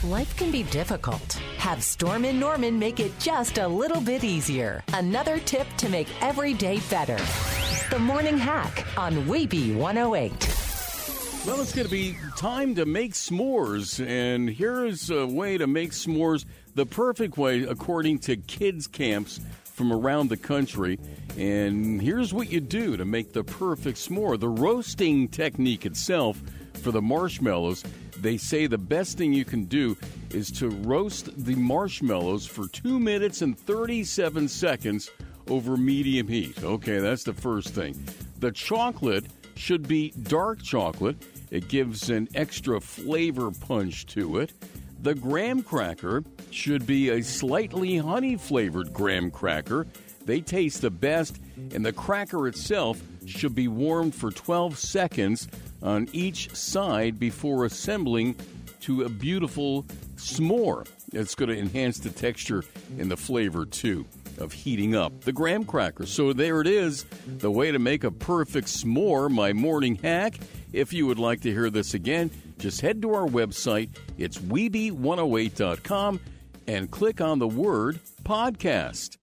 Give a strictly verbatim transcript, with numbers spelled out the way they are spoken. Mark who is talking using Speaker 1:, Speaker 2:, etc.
Speaker 1: Life can be difficult. Have Storm and Norman make it just a little bit easier. Another tip to make every day better. The Morning Hack on Weeby one oh eight.
Speaker 2: Well, it's going to be time to make s'mores, and here's a way to make s'mores the perfect way according to kids' camps from around the country. And here's what you do to make the perfect s'more. The roasting technique itself for the marshmallows, they say the best thing you can do is to roast the marshmallows for two minutes and thirty-seven seconds over medium heat. Okay, that's the first thing. The chocolate should be dark chocolate. It gives an extra flavor punch to it. The graham cracker should be a slightly honey-flavored graham cracker. They taste the best, and the cracker itself should be warmed for twelve seconds on each side before assembling to a beautiful s'more. It's going to enhance the texture and the flavor, too, of heating up the graham cracker. So there it is, the way to make a perfect s'more, my morning hack. If you would like to hear this again, just head to our website. It's Weeby one oh eight dot com and click on the word podcast.